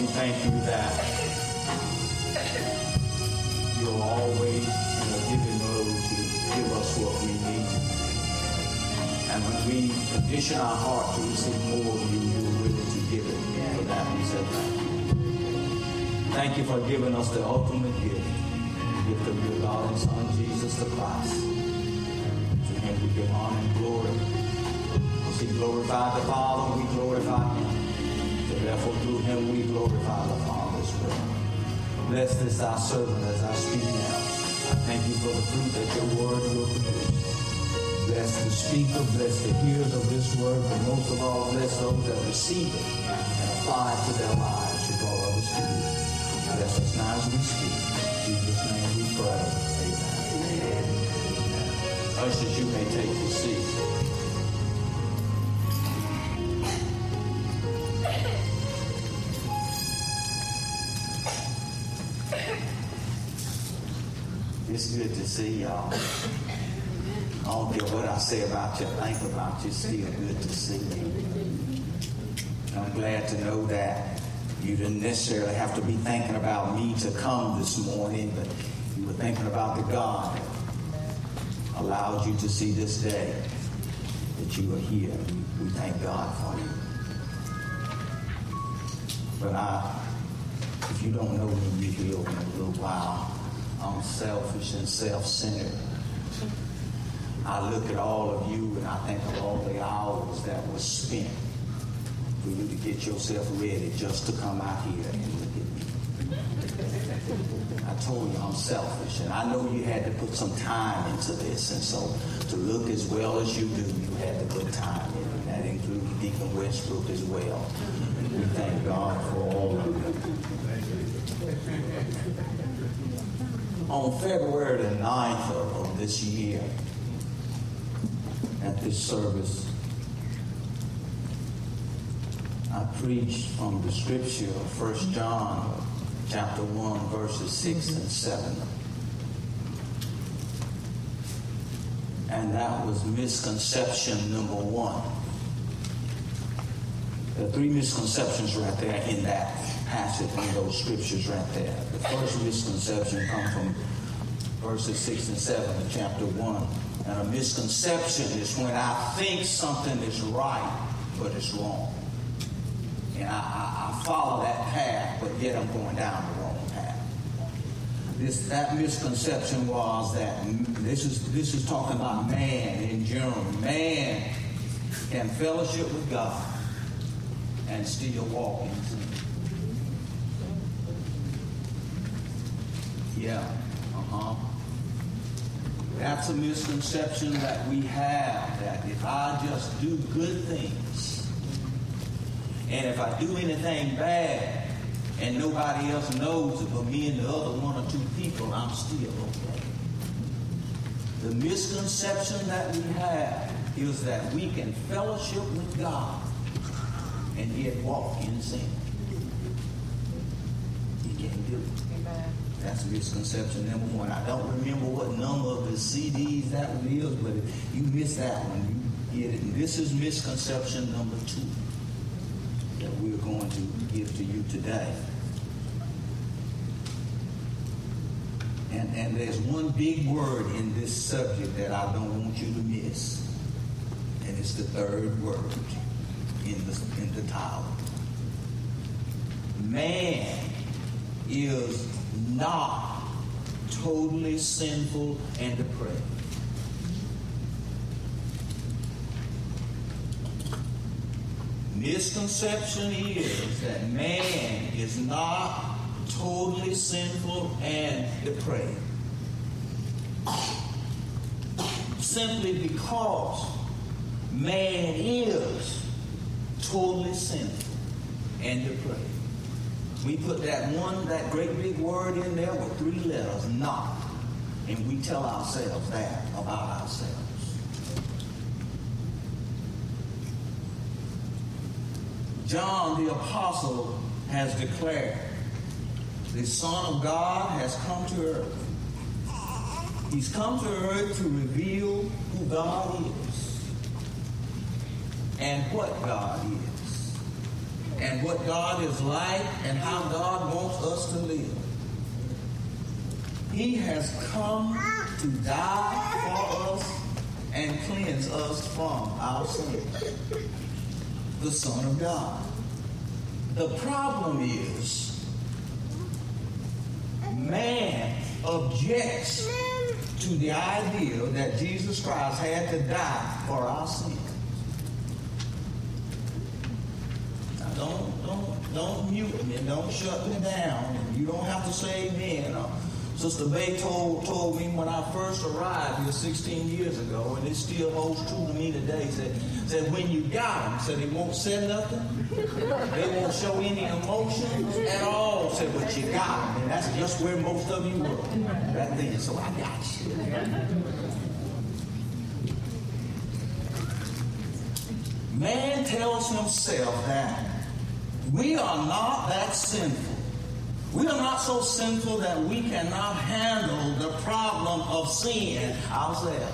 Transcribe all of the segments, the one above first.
thank you that you're always in a giving mode to give us what we need. And when we condition our heart to receive more of you, you're willing to give it. For that we say thank you. Thank you for giving us the ultimate gift, the gift of your God and Son, Jesus the Christ. To him we give honor and glory. Because he glorified the Father, we glorify him. So therefore through him we glorify the Father as well. Bless this thy servant as I speak now. I thank you for the fruit that your word will produce. Bless the speaker, bless the hearers of this word, but most of all, bless those that receive it and apply it to their lives to draw others to you. Bless us now as we speak. In Jesus' name we pray. Amen. Ushers, you may take your seat. It's good to see y'all. I don't care what I say about you, think about you, still good to see you. I'm glad to know that you didn't necessarily have to be thinking about me to come this morning, but you were thinking about the God that allowed you to see this day, that you are here. We thank God for you. But if you don't know me, you will in a little while. I'm selfish and self-centered. I look at all of you and I think of all the hours that were spent for you to get yourself ready just to come out here and look at me. I told you I'm selfish, and I know you had to put some time into this, and so to look as well as you do, you had to put time in, and that included Deacon Westbrook as well. We thank God for all of you. On February the 9th of this year, at this service, I preached from the scripture of 1 John chapter 1, verses 6 and 7. And that was misconception number 1. There are 3 misconceptions right there in that passage, in those scriptures right there. The first misconception comes from verses 6 and 7 of chapter 1. And a misconception is when I think something is right, but it's wrong. And I follow that path, but yet I'm going down the wrong path. That misconception was that this is talking about man in general. Man can fellowship with God and still walk in sin. Yeah. That's a misconception that we have, that if I just do good things, and if I do anything bad, and nobody else knows it but me and the other 1 or 2 people, I'm still okay. The misconception that we have is that we can fellowship with God and yet walk in sin. You can't do it. Amen. That's misconception number 1. I don't remember what number of the CDs that one is, but if you miss that one, you get it. And this is misconception number 2 that we're going to give to you today. And there's one big word in this subject that I don't want you to miss. And it's the 3rd word in the title. Man is not totally sinful and depraved. Misconception is that man is not totally sinful and depraved. Simply because man is totally sinful and depraved. We put that great big word in there with 3 letters, not. And we tell ourselves that about ourselves. John the Apostle has declared, the Son of God has come to earth. He's come to earth to reveal who God is and what God is. and what God is like and how God wants us to live. He has come to die for us and cleanse us from our sins. The Son of God. The problem is, man objects to the idea that Jesus Christ had to die for our sins. Now don't mute me, don't shut me down. You don't have to say amen. Sister Bay told me when I first arrived here 16 years ago, and it still holds true to me today, said when you got them, said they won't say nothing, they won't show any emotion at all, said but you got them, and that's just where most of you were back then, so I got you. Man tells himself that we are not that sinful. We are not so sinful that we cannot handle the problem of sin ourselves.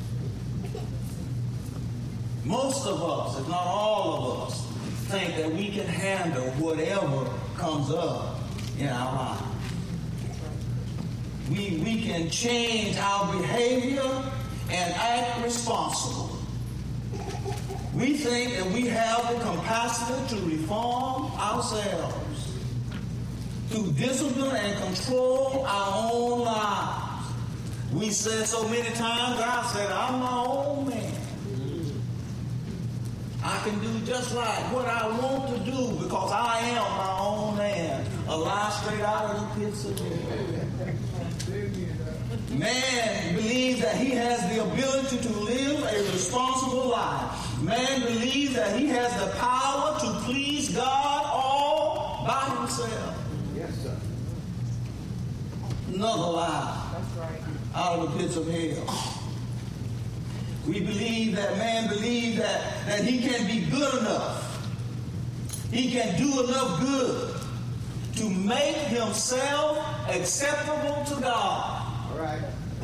Most of us, if not all of us, think that we can handle whatever comes up in our life. We can change our behavior and act responsible. We think that we have the capacity to reform ourselves, to discipline and control our own lives. We said so many times, God said, I'm my own man. I can do just right what I want to do because I am my own man. A lie straight out of the pits of hell. Man believes that he has the ability to live a responsible life. Man believes that he has the power to please God all by himself. Yes, sir. Another lie. That's right. Out of the pits of hell. We believe that man believes that he can be good enough. He can do enough good to make himself acceptable to God. All right.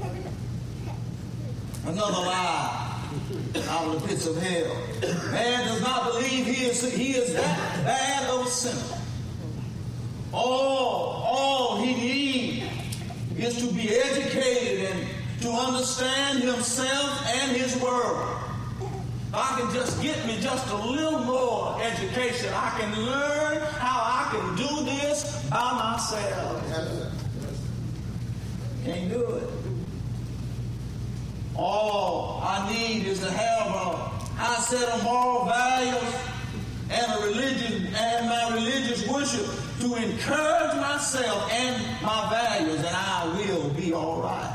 Another lie out of the pits of hell. Man does not believe he is that bad of a sinner. All he needs is to be educated and to understand himself and his world. If I can just get me just a little more education, I can learn how I can do this by myself. Can't do it. All I need is to have a high set of moral values and my religious worship to encourage myself and my values, and I will be all right.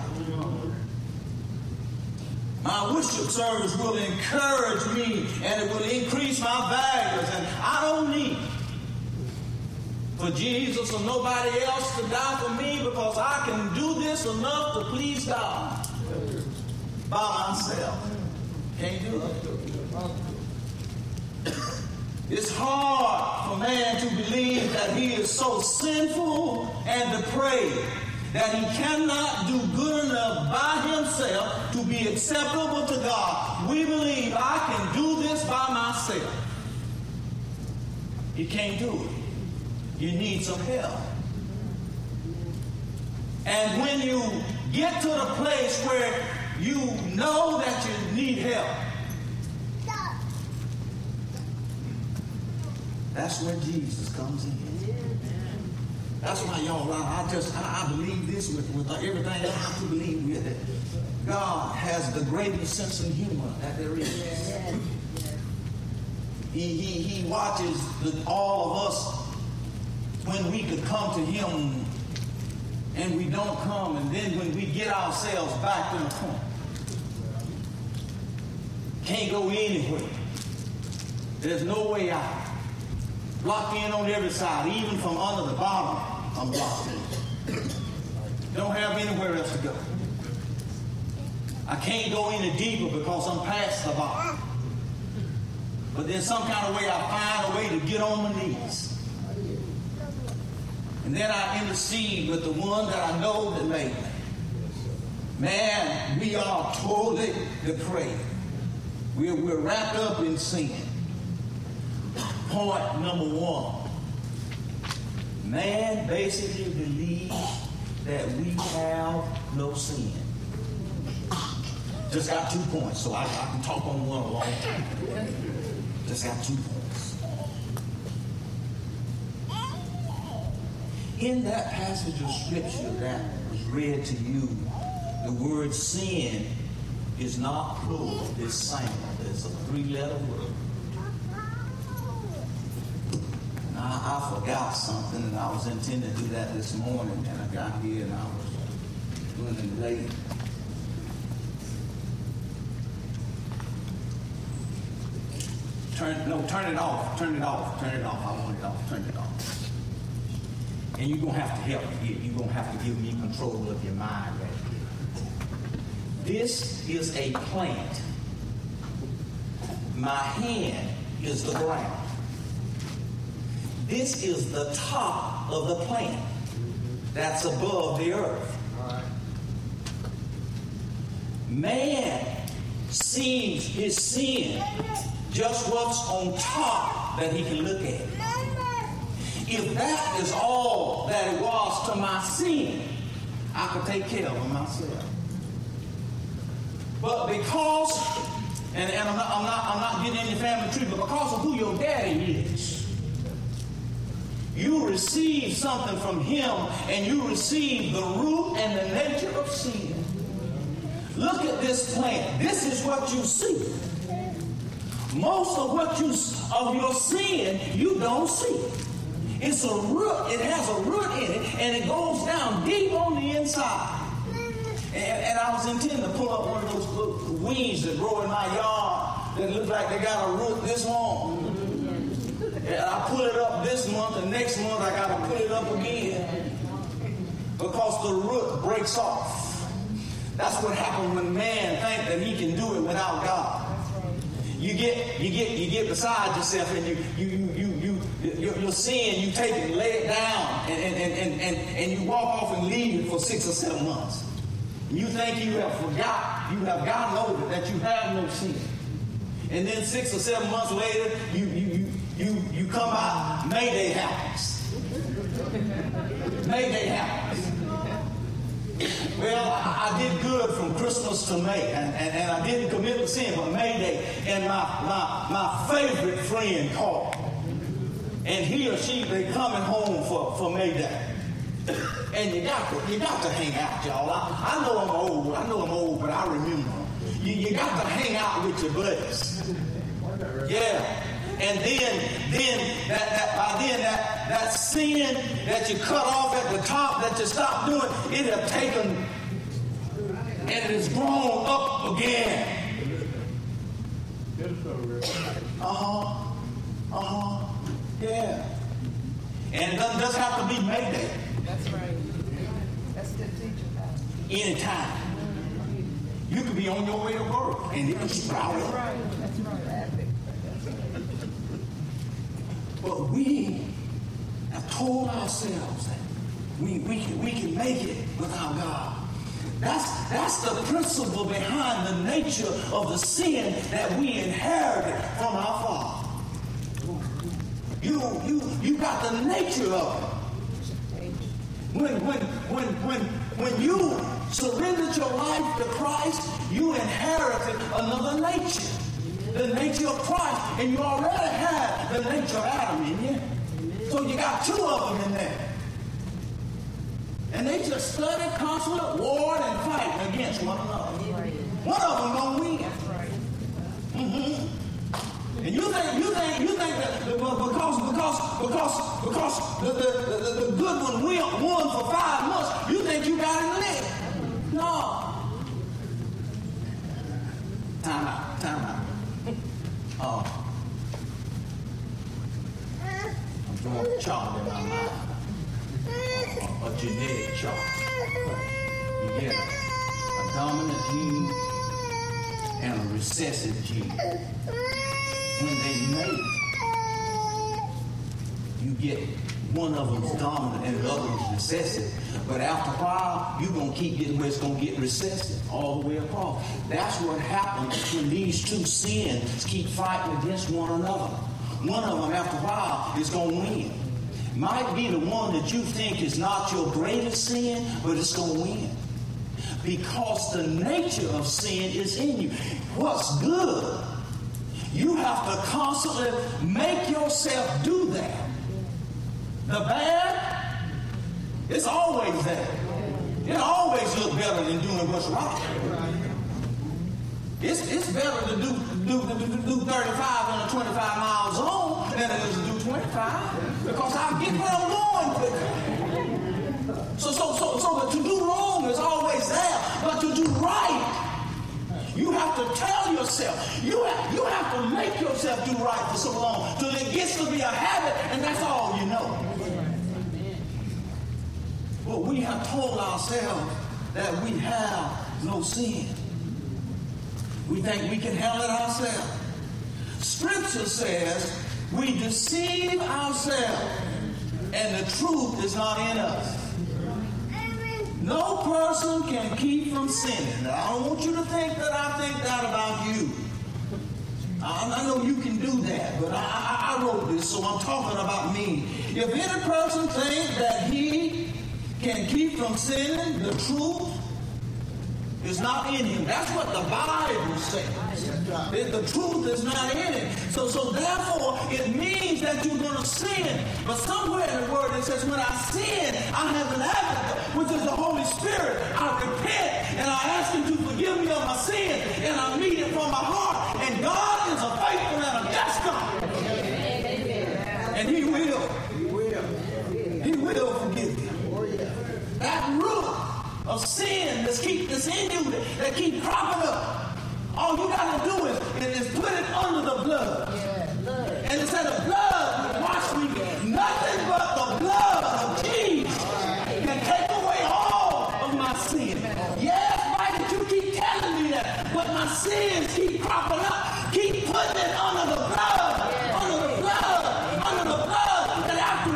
My worship service will encourage me, and it will increase my values, and I don't need for Jesus or nobody else to die for me because I can do this enough to please God by myself. Can't do it. It's hard for man to believe that he is so sinful and depraved that he cannot do good enough by himself to be acceptable to God. We believe I can do this by myself. You can't do it. You need some help. And when you get to the place where you know that you need help, that's when Jesus comes in. That's why, y'all, I believe this with everything I have to believe with it. God has the greatest sense of humor that there is. He watches all of us when we could come to him and we don't come, and then when we get ourselves back in the corner. Can't go anywhere. There's no way out. Blocked in on every side, even from under the bottom, I'm blocked in. Don't have anywhere else to go. I can't go any deeper because I'm past the bottom. But then some kind of way I find a way to get on my knees. And then I intercede with the one that I know that made me. Man, we are totally depraved. We're wrapped up in sin. Point number one. Man basically believes that we have no sin. Just got 2 points, so I can talk on one a long time. Just got 2 points. In that passage of scripture that was read to you, the word sin is not plural, it's singular. It's a 3-letter word. I forgot something, and I was intending to do that this morning, and I got here and I was running late. Turn it off. Turn it off. I want it off. Turn it off. And you're going to have to help me here. You're going to have to give me control of your mind right here. This is a plant. My hand is the ground. This is the top of the plant that's above the earth. Man sees his sin just what's on top that he can look at. If that is all that it was to my sin, I could take care of it myself. But because, and I'm not getting any family tree, but because of who your daddy is, you receive something from him, and you receive the root and the nature of sin. Look at this plant. This is what you see. Most of your sin you don't see. It's a root. It has a root in it, and it goes down deep on the inside. And I was intending to pull up one of those little weeds that grow in my yard that look like they got a root this long. And I pull it up this month, and next month I got to pull it up again because the root breaks off. That's what happens when man thinks that he can do it without God. You get beside yourself, and your sin, you take it, lay it down, and you walk off and leave it for 6 or 7 months. You think you have gotten over it, that you have no sin. And then 6 or 7 months later, you come out, Mayday happens. Mayday happens. Well, I did good from Christmas to May, and I didn't commit the sin, but Mayday, and my favorite friend called. And he or she, they coming home for Mayday. And you got to hang out, y'all. I know I'm old, but I remember. You got to hang out with your buddies. Yeah. And then that sin that you cut off at the top, that you stopped doing, it have taken and it has grown up again. Yeah. And it doesn't just have to be Mayday. That's right. That's good teaching. Anytime. You could be on your way to work and it can sprout up. That's right. But we have told ourselves that we can make it without God. That's the principle behind the nature of the sin that we inherited from our father. You got the nature of it. When you surrendered your life to Christ, you inherited another nature. The nature of Christ, and you already had the nature of Adam in you. So you got 2 of them in there. And they just study, constantly, warred, and fight against one another. One of them gonna win. And you think that because the good one won for 5 months, you think you got it lit. No. Time out. I'm doing a chart in my mind. A genetic chart. You get a dominant gene and a recessive gene. When they mate, you get one of them's dominant and the other one's recessive. But after a while, you're going to keep getting where it's going to get recessive all the way across. That's what happens when these 2 sins keep fighting against one another. one of them after a while is going to win. Might be the one that you think is not your greatest sin, but it's going to win. Because the nature of sin is in you. What's good, you have to constantly make yourself do that. The bad, it's always there. It always looks better than doing what's right. It's better to do 35 on a 25 mile zone than it is to do 25, because I'll get where I'm going quicker. So that to do wrong is always there, but to do right, you have to tell yourself, you have to make yourself do right for so long till it gets to be a habit, and that's all you know. But we have told ourselves that we have no sin. We think we can handle it ourselves. Scripture says we deceive ourselves and the truth is not in us. No person can keep from sinning. Now, I don't want you to think that I think that about you. I know you can do that, but I wrote this, so I'm talking about me. If any person thinks that he can keep from sinning, the truth is not in him. That's what the Bible says. The truth is not in it. So therefore, it means that you're going to sin. But somewhere in the Word it says, when I sin, I have an advocate, which is the Holy Spirit. I repent and I ask Him to forgive me of my sin, and I meet it from my heart. And God is a faithful and a just God. And He will forgive you. That root of sin that's in you, that keep cropping up. All you got to do is put it under the blood. And it said the blood would wash me. Nothing but the blood of Jesus can take away all of my sin. Yes, why did you keep telling me that? But my sins keep cropping up. Keep putting it under the blood. Under the blood. Under the blood. And after a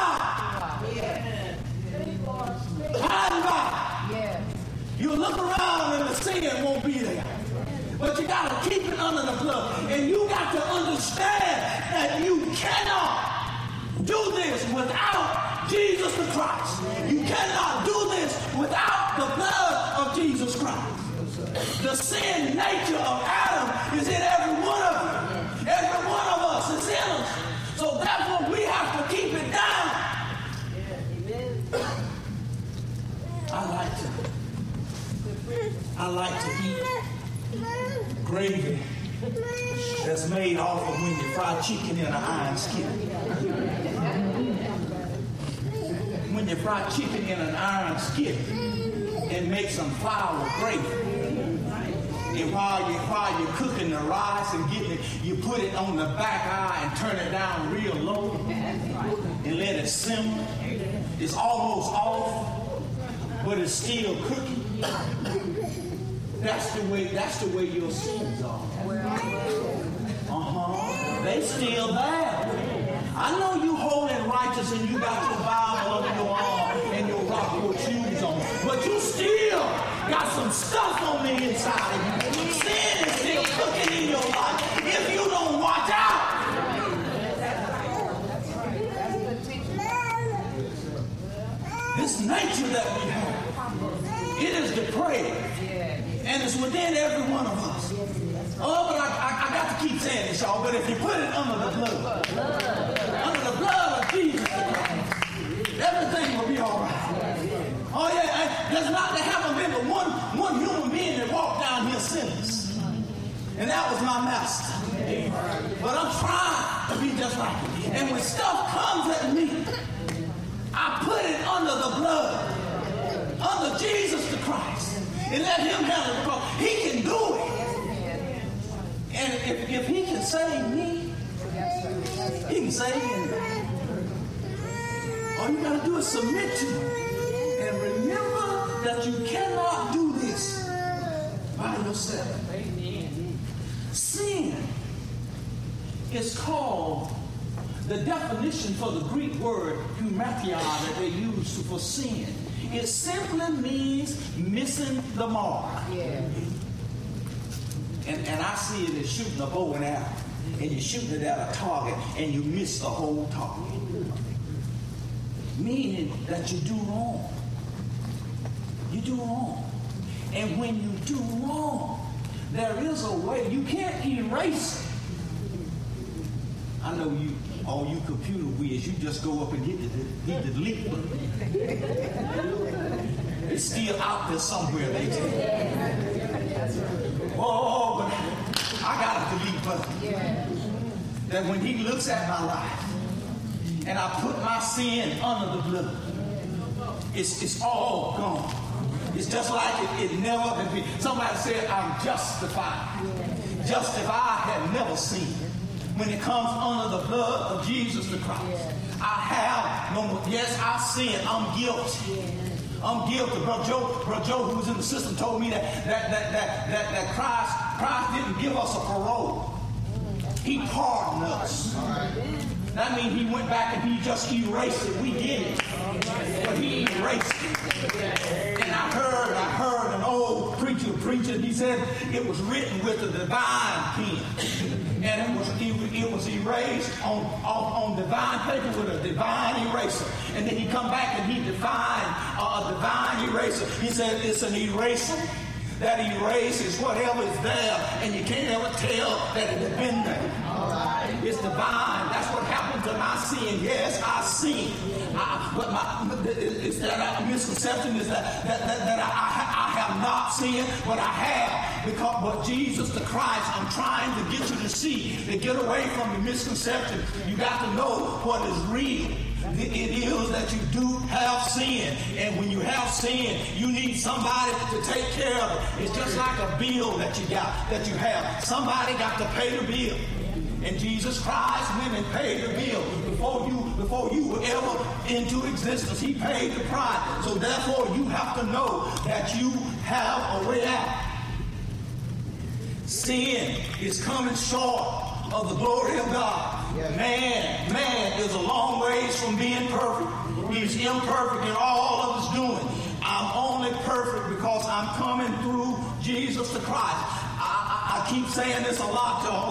while, you look around and the sin won't be there. But you got to keep it under the blood. And you got to understand that you cannot do this without Jesus the Christ. You cannot do this without the blood of Jesus Christ. The sin nature of Adam is in every one of you. Every one of us is in us. So therefore we have to keep it down. I like to eat gravy that's made off of when you fry chicken in an iron skillet. When you fry chicken in an iron skillet and make some flour gravy. And while you're cooking the rice and getting it, you put it on the back eye and turn it down real low and let it simmer. It's almost off, but it's still cooking. That's the way your sins are. They still there. I know you holy and righteous and you got your Bible under your arm and your Rockwood shoes on, but you still got some stuff on the inside of you. Sin is still cooking in your life if you don't watch out. This nature that we have, it is depraved. And it's within every one of us. Oh, but I got to keep saying this, y'all. But if you put it under the blood of Jesus Christ, everything will be all right. Oh, yeah, there haven't been but one human being that walked down here since. And that was my master. But I'm trying to be just like him. And when stuff comes at me, I put it under the blood, under Jesus the Christ. And let Him handle it, because He can do it. And if He can save me, He can save you. All you got to do is submit to Him. And remember that you cannot do this by yourself. Sin is called, the definition for the Greek word hamartia that they use for sin. It simply means missing the mark. Yeah. And I see it as shooting a bow and arrow. and you're shooting it at a target and you miss the whole target. Meaning that you do wrong. You do wrong. And when you do wrong, there is a way. You can't erase it. I know you, all you computer whiz, you just go up and hit the delete button. It's still out there somewhere, they tell you. Oh, but I got a delete button. That when he looks at my life and I put my sin under the blood, it's all gone. It's just like it never had been. Somebody said, I'm justified. Justified had never sinned. When it comes under the blood of Jesus the Christ, I have no more. Yes, I sin. I'm guilty. I'm guilty. Brother Joe, who was in the system, told me that Christ didn't give us a parole. He pardoned us. That means he went back and he just erased it. We did it, but he erased it. And I heard an old preacher preaching. He said it was written with a divine pen, and it was erased on divine paper with a divine eraser. And then he come back and he defined a divine eraser. He said it's an eraser that erases whatever is there, and you can't ever tell that it had been there. It's divine. That's what happened to my sin. Yes, I sin. It's that misconception is that I have not sinned, but I have. But Jesus the Christ, I'm trying to get you to see, to get away from the misconception. You got to know what is real. It is that you do have sin. And when you have sin, you need somebody to take care of it. It's just like a bill that you have. Somebody got to pay the bill. And Jesus Christ went and paid the bill before you were ever into existence. He paid the price. So therefore, you have to know that you have a way out. Sin is coming short of the glory of God. Man is a long ways from being perfect. He's imperfect in all of his doing. I'm only perfect because I'm coming through Jesus the Christ. I keep saying this a lot, y'all.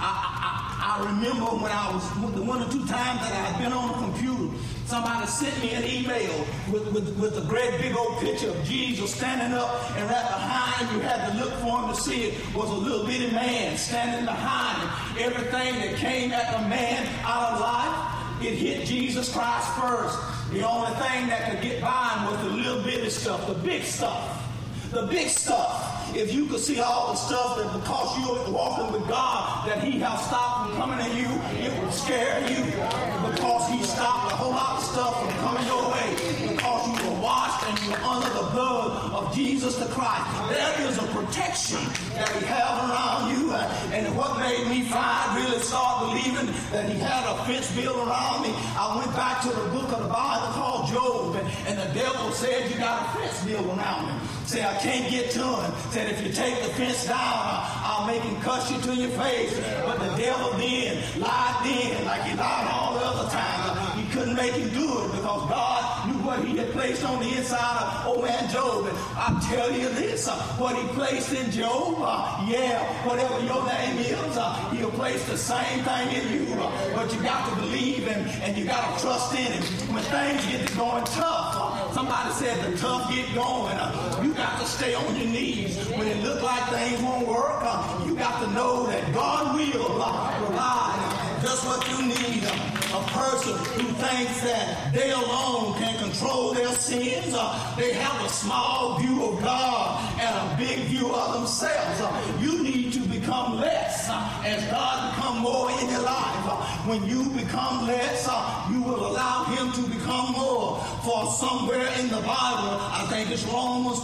I remember when I was, the one or two times that I had been on the computer, somebody sent me an email with a great big old picture of Jesus standing up, and right behind you had to look for him to see it was a little bitty man standing behind him. Everything that came at the man out of life, it hit Jesus Christ first. The only thing that could get by him was the little bitty stuff, the big stuff. The big stuff. If you could see all the stuff that because you're walking with God, that he has stopped from coming to you, it would scare you. Because he stopped a whole lot of stuff from coming your way. Because you were washed and you were under the blood of Jesus the Christ. There is a protection that he has around you. And what made me really start believing that he had a fence built around me, I went back to the book of the Bible called Job. And the devil said, you got a fence built around me. Say, I can't get to him. Said, if you take the fence down, I'll make him cuss you to your face. But the devil then lied then, like he lied all the other times. He couldn't make him do it because God knew what he had placed on the inside of old man Job. And I tell you this, what he placed in Job, whatever your name is, he'll place the same thing in you. But you got to believe him and you got to trust in him. When things get to going tough, somebody said the tough get going. You got to stay on your knees. When it look like things won't work, you got to know that God will provide just what you need. A person who thinks that they alone can control their sins, they have a small view of God and a big view of themselves. You need to become less as God become more in your life. When you become less, you will allow him to become more. For somewhere in the Bible, I think it's Romans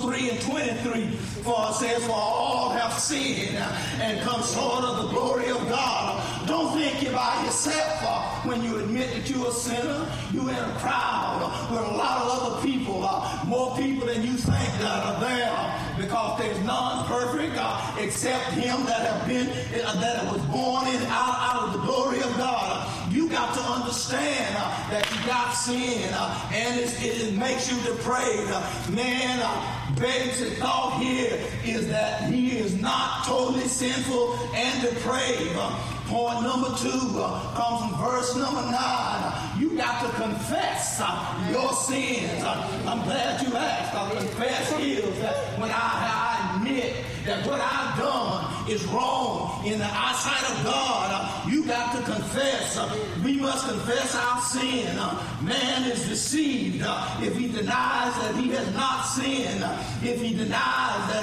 3:23, for it says, for all have sinned and come short of the glory of God. Don't think you're by yourself when you admit that you're a sinner. You're in a crowd with a lot of other people, more people than you think that are there, because there's none perfect except him that was born out of the glory of God. You got to understand that you got sin, and it makes you depraved. Basic thought here is that he is not totally sinful and depraved. Point number 2 comes from verse number 9. You got to confess your sins. I'm glad you asked. Confess is that when I admit that what I've done is wrong in the eyesight of God, you got to confess. We must confess our sin. Man is deceived if he denies that he has not sinned. If he denies that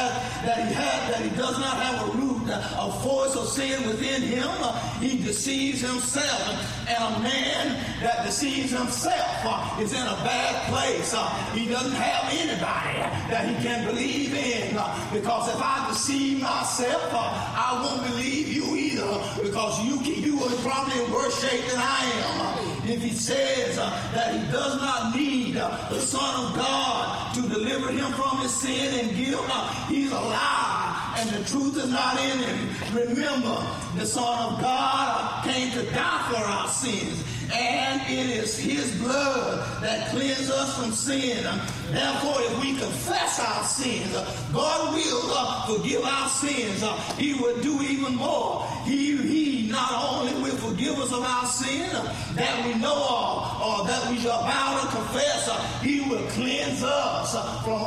he does not have a root, a force of sin within him, he deceives himself. And a man that deceives himself is in a bad place. He doesn't have anybody that he can believe in, because if I deceive myself, I won't believe you either, because you are probably in worse shape than I am. If he says that he does not need the Son of God to deliver him from his sin and guilt, he's a liar, and the truth is not in him. Remember, the Son of God came to die for our sins, and it is his blood that cleanses us from sin. Therefore, if we confess our sins, God will forgive our sins. He will do even more. He not only will forgive us of our sin that we know of, or that we are bound to confess, he will cleanse us from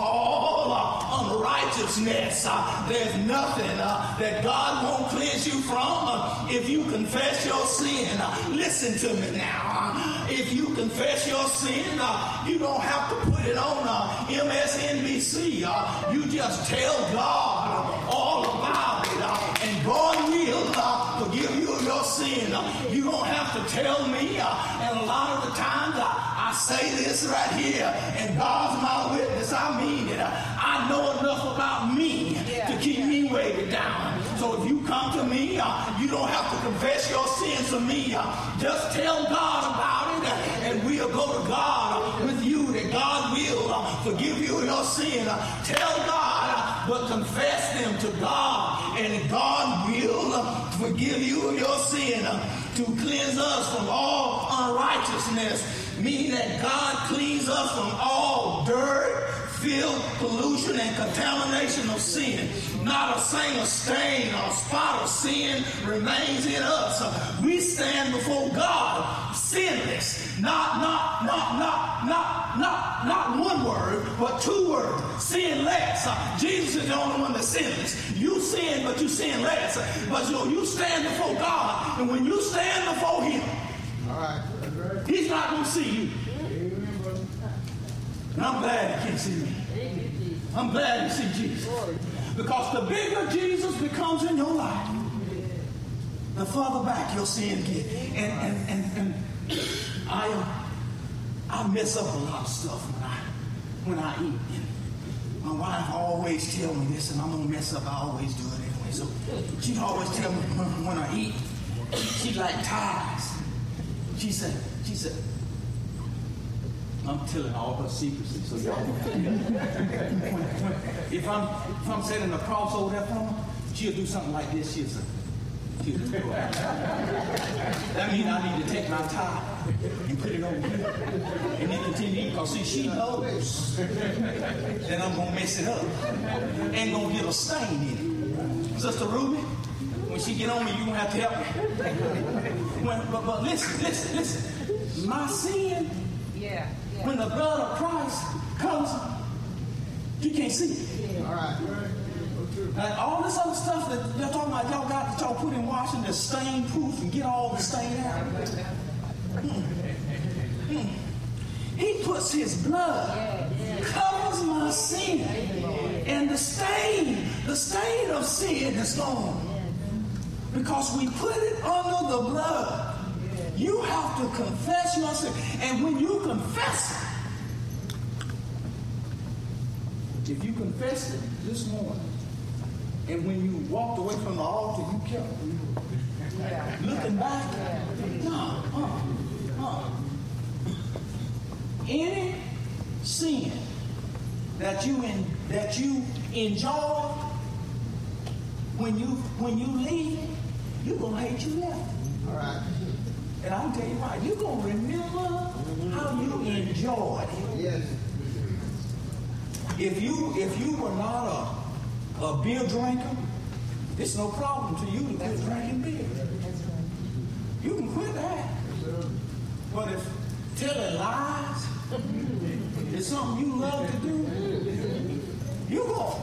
all unrighteousness. There's nothing that God won't cleanse you from if you confess your sin. Listen to me now. If you confess your sin, you don't have to put it on MSNBC. You just tell God all about it, and God will forgive you of your sin. You don't have to tell me, and a lot of the times I say this right here, and God's my witness, I mean it. I know enough about me to keep me weighted down. So if you come to me, you don't have to confess your sins to me. Just tell God about it, and we'll go to God with you, that God will forgive you of your sin. Tell God, but confess them to God, and God will forgive you of your sin, to cleanse us from all unrighteousness, meaning that God cleans us from all dirt, filth, pollution, and contamination of sin. Not a single stain or spot of sin remains in us. We stand before God sinless. Not one word, but 2 words. Sinless. Jesus is the only one that's sinless. You sin, but you sin less. But you stand before God, and when you stand before him, he's not going to see you. And I'm glad he can see me. I'm glad you see Jesus. Because the bigger Jesus becomes in your life, the further back your sin gets. And I mess up a lot of stuff when I eat. And my wife always tells me this, and I'm going to mess up. I always do it anyway. So she'd always tell me when I eat, she like ties. She said, I'm telling all her secrecy, so y'all if I'm setting a cross over there for her, she'll do something like this. She'll just go out. That means I need to take my tie and put it over here and then continue, because see, she knows that I'm gonna mess it up. Ain't gonna get a stain in it. Sister Ruby, when she get on me, you gonna have to help me. But listen. My sin. Yeah. When the blood of Christ comes, you can't see it. All right. And all this other stuff that they're talking about, y'all got that y'all put in washing that's stain proof and get all the stain out. He puts his blood, covers my sin, and the stain of sin is gone. Because we put it under the blood. You have to confess your sin. And when you confess it, if you confessed it this morning, and when you walked away from the altar, you kept looking back. Any sin that you enjoy, when you leave, you're gonna hate you left. All right. And I can tell you why. You're going to remember how you enjoyed it. Yes. If you were not a beer drinker, it's no problem to you to quit drinking beer. You can quit that. But if telling lies is something you love to do, you go,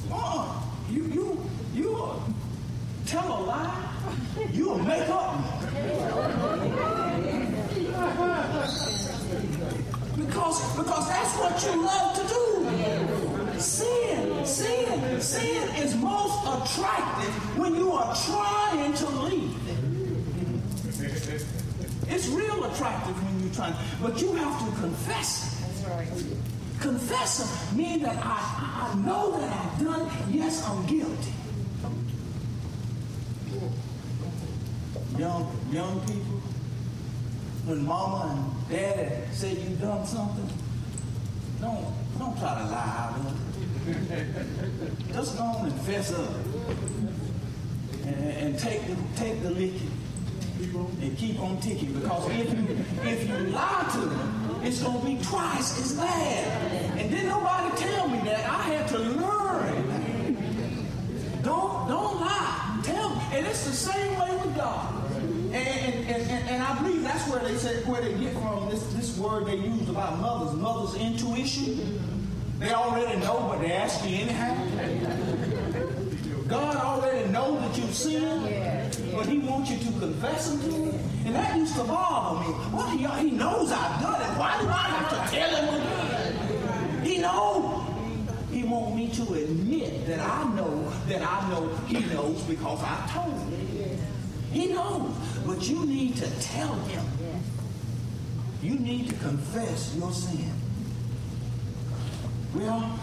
you tell a lie, you'll make up. Because that's what you love to do. Sin is most attractive when you are trying to leave. It's real attractive when you're trying, but you have to confess it. That's right. Confess it means that I know that I've done it. Yes, I'm guilty. Young people, when mama and daddy said you've done something, don't try to lie out of it. Just go on and fess up and take the licking and keep on ticking, because if you lie to them, it's going to be twice as bad. And didn't nobody tell me that. I had to learn. Don't lie. Tell me. And it's the same way with God. And I believe that's where they get from this word they use about mother's intuition. They already know, but they ask you anyhow. God already knows that you've sinned, but He wants you to confess them to Him. And that used to bother me. Well, He knows I've done it. Why do I have to tell Him again? He knows. He wants me to admit that I know He knows because I told Him. He knows, but you need to tell Him. You need to confess your sin. Well,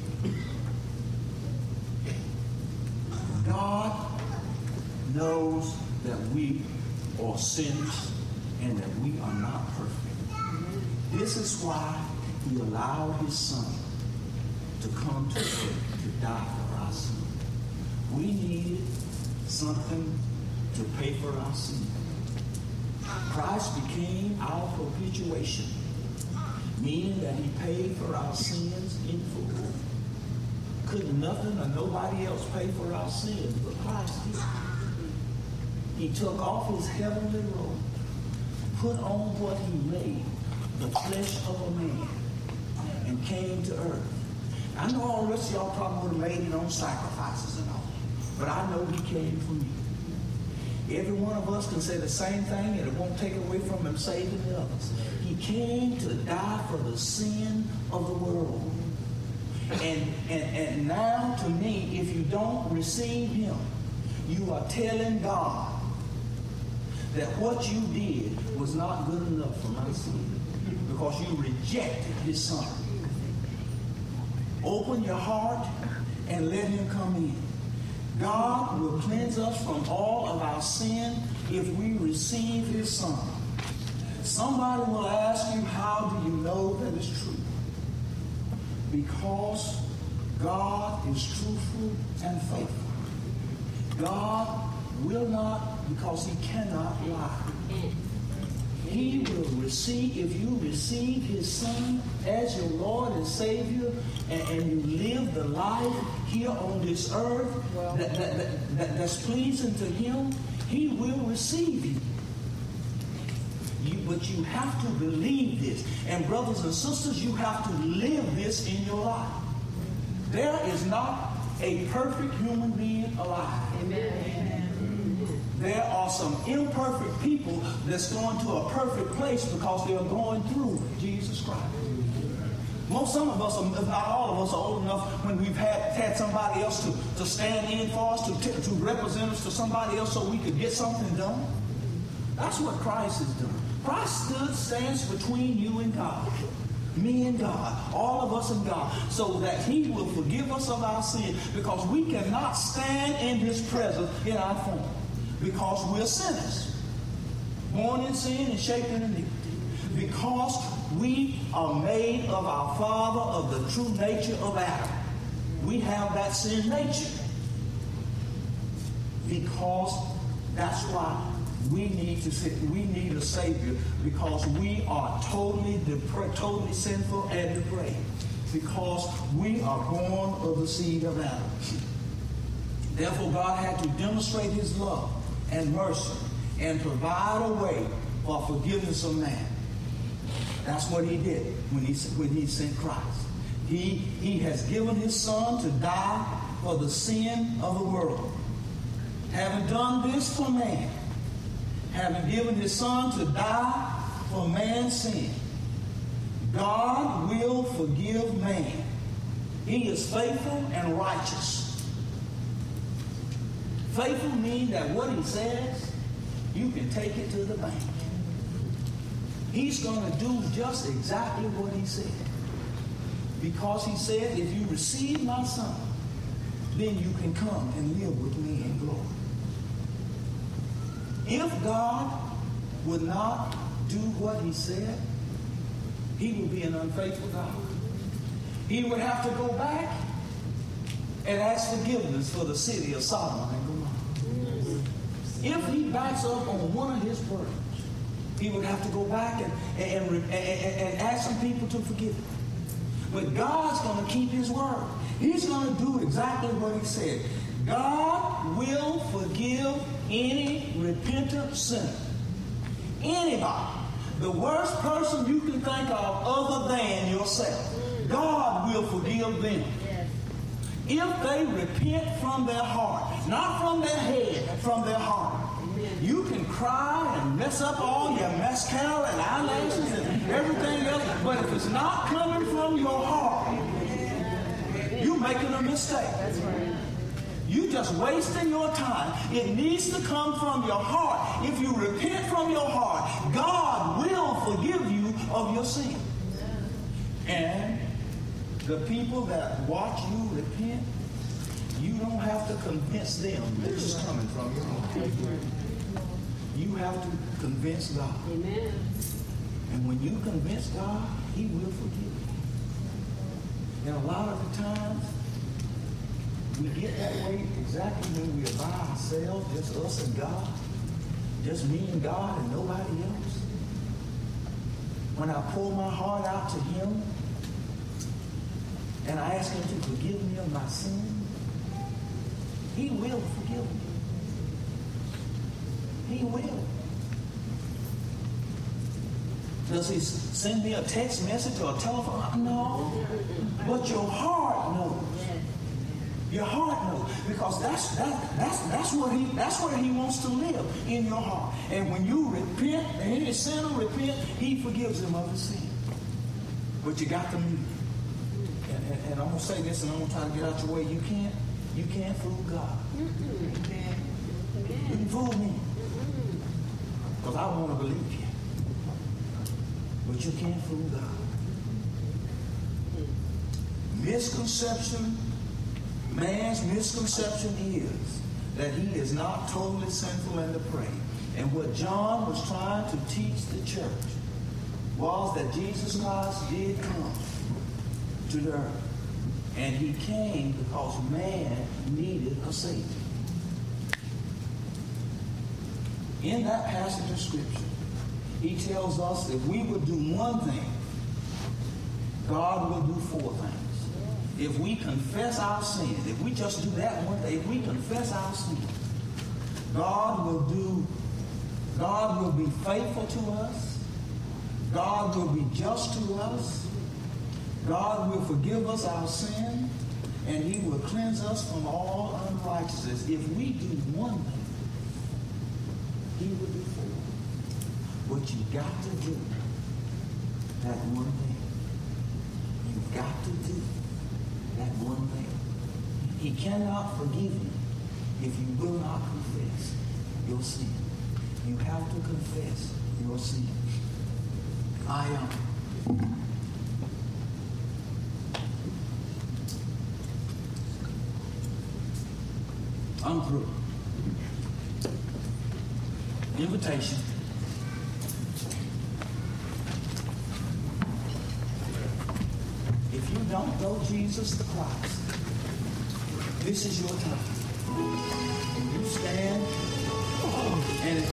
God knows that we are sinners and that we are not perfect. This is why He allowed His Son to come to earth to die for our sin. We needed something to pay for our sin. Christ became our propitiation, meaning that He paid for our sins in full. Could nothing or nobody else pay for our sins but Christ did. He took off His heavenly robe, put on what He made, the flesh of a man, and came to earth. I know all the rest of y'all probably would have made it on sacrifices and all, but I know He came for me. Every one of us can say the same thing, and it won't take away from Him saving the others. He came to die for the sin of the world. And now, to me, if you don't receive Him, you are telling God that what you did was not good enough for my sin, because you rejected His Son. Open your heart and let Him come in. God will cleanse us from all of our sin if we receive His Son. Somebody will ask you, how do you know that it's true? Because God is truthful and faithful. God will not, because He cannot lie. He will receive, if you receive His Son as your Lord and Savior, and you live the life here on this earth that's pleasing to Him, He will receive you. But you have to believe this. And brothers and sisters, you have to live this in your life. There is not a perfect human being alive. Amen. There are some imperfect people that's going to a perfect place because they are going through Jesus Christ. Some of us, not all of us, are old enough when we've had somebody else to stand in for us, to represent us to somebody else so we could get something done. That's what Christ has done. Christ stands between you and God, me and God, all of us and God, so that He will forgive us of our sin, because we cannot stand in His presence in our form, because we're sinners, born in sin and shaped in iniquity, because we are made of our father of the true nature of Adam. We have that sin nature, because that's why we need a Savior because we are totally sinful and depraved. Because we are born of the seed of Adam. Therefore, God had to demonstrate his love and mercy and provide a way for forgiveness of man. That's what he did when he sent Christ. He has given his Son to die for the sin of the world. Having done this for man, having given his Son to die for man's sin, God will forgive man. He is faithful and righteous. Faithful means that what he says, you can take it to the bank. He's going to do just exactly what he said. Because he said, if you receive my Son, then you can come and live with me in glory. If God would not do what he said, he would be an unfaithful God. He would have to go back and ask forgiveness for the city of Sodom and Gomorrah. If he backs up on one of his words, he would have to go back and ask some people to forgive him. But God's going to keep his word. He's going to do exactly what he said. God will forgive any repentant sinner. Anybody. The worst person you can think of other than yourself. God will forgive them. If they repent from their heart, not from their head, from their heart. You can cry and mess up all your mascara and eyelashes and everything else, but if it's not coming from your heart, you're making a mistake. You're just wasting your time. It needs to come from your heart. If you repent from your heart, God will forgive you of your sin. And the people that watch you repent, you don't have to convince them that it's coming from your heart. You have to convince God. Amen. And when you convince God, he will forgive you. And a lot of the times, we get that way exactly when we are by ourselves, just us and God, just me and God and nobody else. When I pour my heart out to him and I ask him to forgive me of my sin, he will forgive me. He will. Does he send me a text message or a telephone? No. But your heart knows. Your heart knows, because that's where he wants to live, in your heart. And when you repent, and any sinner repent, he forgives them of his sin. But you got to meet him. And I'm gonna say this, and I'm gonna try to get out your way. You can't fool God. You can fool me, because I want to believe you. But you can't fool God. Man's misconception is that he is not totally sinful and depraved. And what John was trying to teach the church was that Jesus Christ did come to the earth. And he came because man needed a Savior. In that passage of Scripture, he tells us that we would do one thing, God will do four things. If we confess our sin, if we just do that one thing, if we confess our sin, God will be faithful to us. God will be just to us. God will forgive us our sin, and he will cleanse us from all unrighteousness. If we do one thing, he will do four. But you got to do that one thing. You've got to do that one thing. He cannot forgive you if you will not confess your sin. You have to confess your sin. I'm through. Invitation. If you don't know Jesus the Christ, this is your time. You stand and